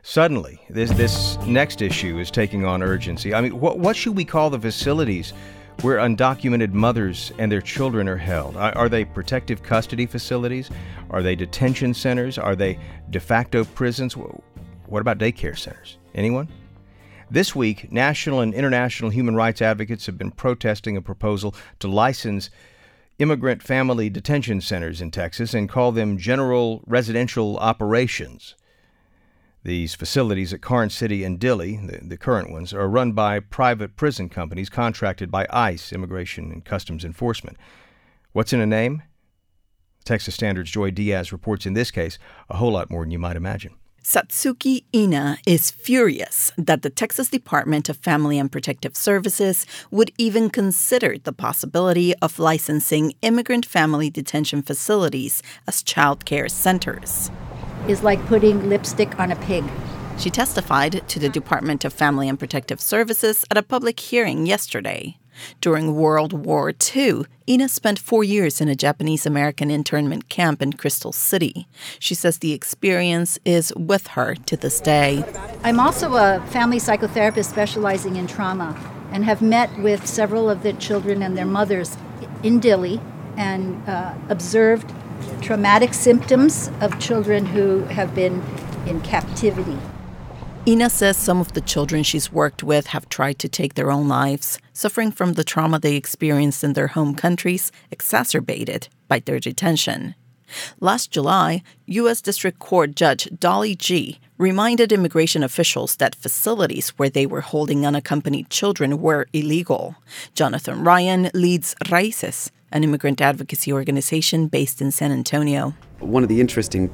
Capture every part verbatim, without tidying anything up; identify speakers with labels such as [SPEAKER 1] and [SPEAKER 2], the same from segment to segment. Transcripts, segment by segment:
[SPEAKER 1] Suddenly, this this next issue is taking on urgency. I mean, what what should we call the facilities where undocumented mothers and their children are held? Are, are they protective custody facilities? Are they detention centers? Are they de facto prisons? What about daycare centers? Anyone? This week, national and international human rights advocates have been protesting a proposal to license immigrant family detention centers in Texas and call them general residential operations. These facilities at Karnes City and Dilley, the, the current ones, are run by private prison companies contracted by ICE, Immigration and Customs Enforcement. What's in a name? Texas Standard's Joy Diaz reports in this case a whole lot more than you might imagine.
[SPEAKER 2] Satsuki Ina is furious that the Texas Department of Family and Protective Services would even consider the possibility of licensing immigrant family detention facilities as child care centers.
[SPEAKER 3] Is like putting lipstick on a pig.
[SPEAKER 2] She testified to the Department of Family and Protective Services at a public hearing yesterday. During World War Two, Ina spent four years in a Japanese-American internment camp in Crystal City. She says the experience is with her to this day.
[SPEAKER 3] I'm also a family psychotherapist specializing in trauma and have met with several of the children and their mothers in Dilley and uh, observed traumatic symptoms of children who have been in captivity.
[SPEAKER 2] Ina says some of the children she's worked with have tried to take their own lives, suffering from the trauma they experienced in their home countries, exacerbated by their detention. Last July, U S District Court Judge Dolly Gee reminded immigration officials that facilities where they were holding unaccompanied children were illegal. Jonathan Ryan leads Raíces, an immigrant advocacy organization based in San Antonio.
[SPEAKER 4] One of the interesting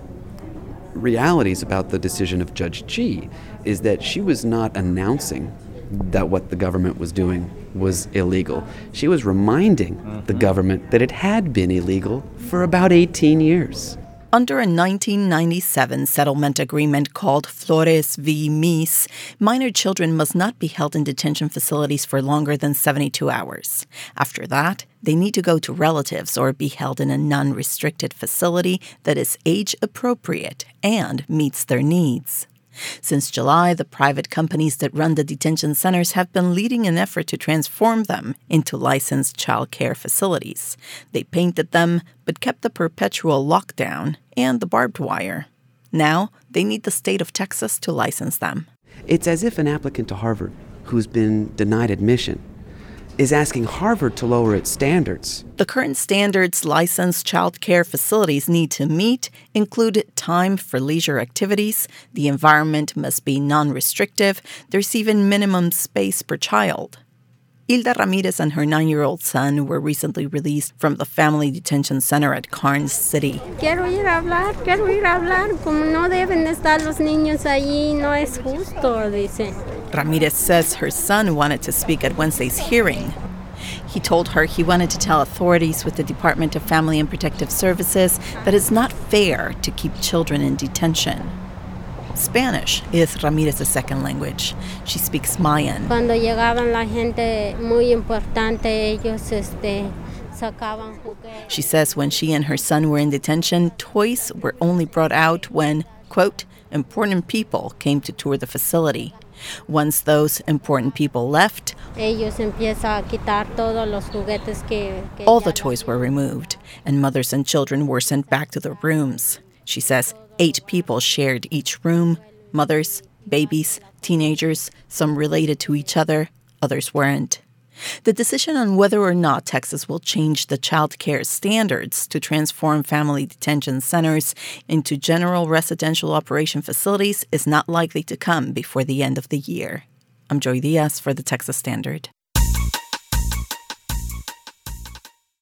[SPEAKER 4] realities about the decision of Judge Gee is that she was not announcing that what the government was doing was illegal. She was reminding mm-hmm. the government that it had been illegal for about eighteen years.
[SPEAKER 2] Under a nineteen ninety-seven settlement agreement called Flores v. Mies, minor children must not be held in detention facilities for longer than seventy-two hours. After that, they need to go to relatives or be held in a non-restricted facility that is age-appropriate and meets their needs. Since July, the private companies that run the detention centers have been leading an effort to transform them into licensed child care facilities. They painted them, but kept the perpetual lockdown and the barbed wire. Now, they need the state of Texas to license them.
[SPEAKER 4] It's as if an applicant to Harvard who's been denied admission is asking Harvard to lower its standards.
[SPEAKER 2] The current standards licensed child care facilities need to meet include time for leisure activities, the environment must be non-restrictive, there's even minimum space per child. Hilda Ramirez and her nine-year-old son were recently released from the family detention center at Karnes City.
[SPEAKER 5] Quiero ir a hablar, quiero ir a hablar, como no deben estar los niños allí, no es justo, dice.
[SPEAKER 2] Ramirez says her son wanted to speak at Wednesday's hearing. He told her he wanted to tell authorities with the Department of Family and Protective Services that it's not fair to keep children in detention. Spanish is Ramirez's second language. She speaks Mayan.
[SPEAKER 5] Cuando llegaban la gente muy importante, ellos este sacaban juguetes.
[SPEAKER 2] She says when she and her son were in detention, toys were only brought out when, quote, important people came to tour the facility. Once those important people left,
[SPEAKER 5] ellos empiezan a quitar todos los juguetes que, que
[SPEAKER 2] all the toys were removed, and mothers and children were sent back to their rooms. She says eight people shared each room, mothers, babies, teenagers, some related to each other, others weren't. The decision on whether or not Texas will change the child care standards to transform family detention centers into general residential operation facilities is not likely to come before the end of the year. I'm Joy Diaz for the Texas Standard.